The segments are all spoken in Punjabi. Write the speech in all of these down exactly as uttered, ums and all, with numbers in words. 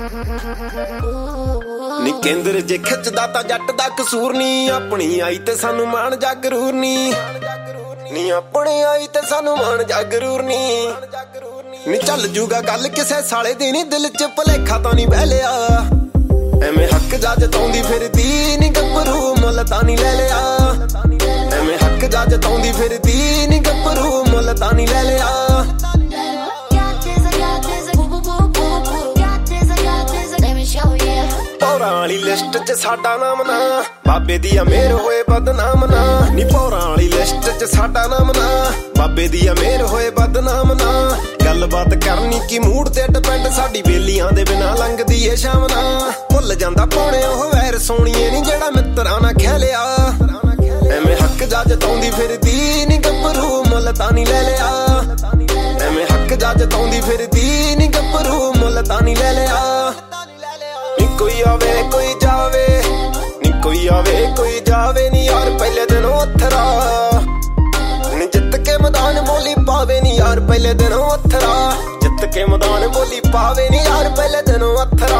ਨੀ ਕੇਂਦਰ ਜੇ ਖਿੱਚਦਾ ਤਾਂ ਜੱਟ ਦਾ ਕਸੂਰ ਨੀ, ਆਪਣੀ ਆਈ ਤੇ ਸਾਨੂੰ ਮਾਣ ਜਾ ਗਰੂਰ ਨੀ, ਨੀ ਆਪਣੀ ਆਈ ਤੇ ਸਾਨੂੰ ਮਾਣ ਜਾ ਗਰੂਰ ਨੀ, ਨੀ ਚੱਲ ਜੂਗਾ ਗੱਲ ਕਿਸੇ ਸਾਲੇ ਦੀ ਨੀ, ਦਿਲ ਚ ਭਲੇਖਾ ਤਾਂ ਨੀ ਬਹਿ ਲਿਆ, ਐਵੇਂ ਹੱਕ ਜਾ ਜਤਾਉਂਦੀ ਫਿਰਦੀ ਨੀ ਗੱਭਰੂ ਮੁੱਲ ਤਾਂ ਨੀ ਲੈ ਲਿਆ, ਐਵੇਂ ਹੱਕ ਜਾ ਜਤਾਉਂਦੀ ਫਿਰਦੀ ਨੀ ਗੱਭਰੂ ਮੁੱਲ ਤਾਂ ਨੀ ਲੈ ਲਿਆ। ਪੌਰਾਂ ਵਾਲੀ ਲਿਸਟ ਚ ਸਾਡਾ ਨਾਮ ਨਾ, ਬਾਬੇ ਦੀ ਅਮੀਰ ਹੋਏ ਬਦਨਾਮ ਨਾ, ਨੀ ਪੌਰਾਂ ਵਾਲੀ ਲਿਸਟ ਚ ਸਾਡਾ ਨਾਮ ਨਾ, ਬਾਬੇ ਦੀ ਅਮੀਰ ਹੋਏ ਬਦਨਾਮ ਨਾ, ਗੱਲਬਾਤ ਕਰਨੀ ਕੀ ਮੂਡ ਤੇ ਡਿਪੈਂਡ, ਸਾਡੀ ਬੇਲੀਆਂ ਦੇ ਬਿਨਾਂ ਲੰਘਦੀ ਏ ਸ਼ਾਮ ਨਾ, ਭੁੱਲ ਜਾਂਦਾ ਪਾਉਣੇ ਉਹ ਵੈਰ ਸੋਣੀਏ ਨੀ ਜਿਹੜਾ ਮਿੱਤਰਾਂ ਨਾ ਖਹਿਲਿਆ, ਐਵੇਂ ਹੱਕ ਜਾ ਜਤਾਉਂਦੀ ਫਿਰਦੀ ਨੀ ਗੱਭਰੂ ਮੁੱਲ ਤਾਂ ਨੀ ਲੈ ਲਿਆ, ਐਵੇਂ ਹੱਕ ਜਾ ਜਤਾਉਂਦੀ ਫਿਰਦੀ ਨੀ ਗੱਭਰੂ ਮੁੱਲ ਤਾਂ ਨੀ ਲੈ ਲਿਆ। ਨੀ ਕੋਈ ਆਵੇ ਕੋਈ ਜਾਵੇ, ਨੀ ਕੋਈ ਆਵੇ ਕੋਈ ਜਾਵੇ ਨੀ ਯਾਰ ਪਹਿਲੇ ਦਿਨੋਂ ਅਥਰਾ, ਨੀ ਜਿੱਤ ਕੇ ਮੈਦਾਨ ਬੋਲੀ ਪਾਵੇ ਨੀ ਯਾਰ ਪਹਿਲੇ ਦਿਨੋਂ ਅਥਰਾ, ਜਿੱਤ ਕੇ ਮੈਦਾਨ ਬੋਲੀ ਪਾਵੇ ਨੀ ਯਾਰ ਪਹਿਲੇ ਦਿਨੋਂ ਅਥਰਾ।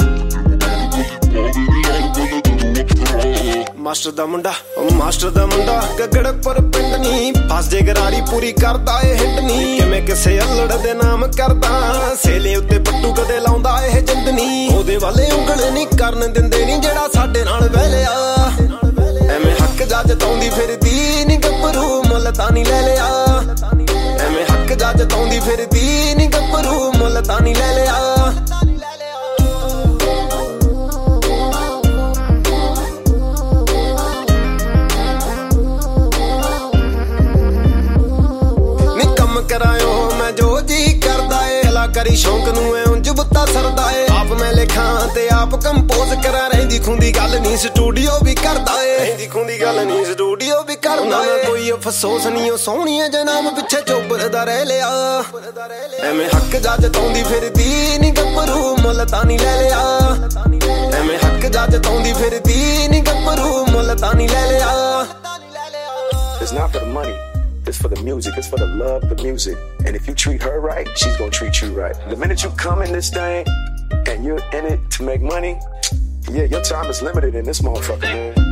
ਮਾਸਟਰ ਦਾ ਮੁੰਡਾ ਉਹ ਮਾਸਟਰ ਦਾ ਮੁੰਡਾ ਗੱਗੜ ਪਰ ਪਿੰਡ ਨੀ, ਫਸ ਜੇ ਗਰਾਰੀ ਪੂਰੀ ਕਰਦਾ ਏ ਹਿੱਟ ਨੀ, ਕਿਵੇਂ ਕਿਸੇ ਅਲੜ ਦੇ ਨਾਮ ਕਰਦਾ, ਸੇਲੇ ਉੱਤੇ ਪੱਟੂ ਕਦੇ ਲਾਉਂਦਾ ਇਹ ਜਿੰਦ ਨੀ, ਉਹਦੇ ਵਾਲੇ ਉਂਗਲ ਨੀ ਕਰਨ ਦਿੰਦੇ ਨੀ ਜਿਹੜਾ ਸਾਡੇ ਨਾਲ ਬਹਿ ਲਿਆ, ਐਵੇਂ ਹੱਕ ਜਾ ਜਤਾਉਂਦੀ ਫਿਰਦੀ ਨੀ ਗੱਭਰੂ ਮੁੱਲ ਤਾਂ ਨੀ ਲੈ ਲਿਆ, ਐਵੇਂ ਹੱਕ ਜਾ ਜਤਾਉਂਦੀ ਫਿਰਦੀ ਨੀ ਗੱਭਰੂ ਮੁੱਲ ਤਾਂ ਨੀ ਲੈ ਲਿਆ। ਕਰਾਇਓ ਮੈਂ ਜੋ ਜੀ ਕਰਦਾ ਏ, ਕਲਾਕਾਰੀ ਸ਼ੌਂਕ ਨੂੰ ਐ ਉਂਝ ਬੁੱਤਾ ਸਰਦਾ ਏ, ਆਪ ਮੈਂ ਲਿਖਾਂ ਤੇ ਆਪ ਕੰਪੋਜ਼ ਕਰਾਂ, ਰਹਿੰਦੀ ਖੁੰਦੀ ਗੱਲ ਨਹੀਂ ਸਟੂਡੀਓ ਵੀ ਕਰਦਾ ਏ, ਰਹਿੰਦੀ ਖੁੰਦੀ ਗੱਲ ਨਹੀਂ ਸਟੂਡੀਓ ਵੀ ਕਰਦਾ ਏ, ਕੋਈ ਅਫਸੋਸ ਨਹੀਂ ਉਹ ਸੋਹਣੀਏ ਜਨਾਬ ਪਿੱਛੇ ਚੋਬਰ ਦਾ ਰਹਿ ਲਿਆ, ਐਵੇਂ ਹੱਕ ਜਾ ਜਤਾਉਂਦੀ ਫਿਰਦੀ ਨੀ ਗੱਭਰੂ ਮੁੱਲ ਤਾਂ ਨੀ ਲੈ ਲਿਆ, ਐਵੇਂ ਹੱਕ ਜਾ ਜਤਾਉਂਦੀ ਫਿਰਦੀ ਨੀ ਗੱਭਰੂ ਮੁੱਲ ਤਾਂ ਨੀ ਲੈ ਲਿਆ। It's not for the money. It's for the music. It's for the love of the music. And if you treat her right, she's gonna treat you right. The minute you come in this thing and you're in it to make money, yeah, your time is limited in this motherfucker, man.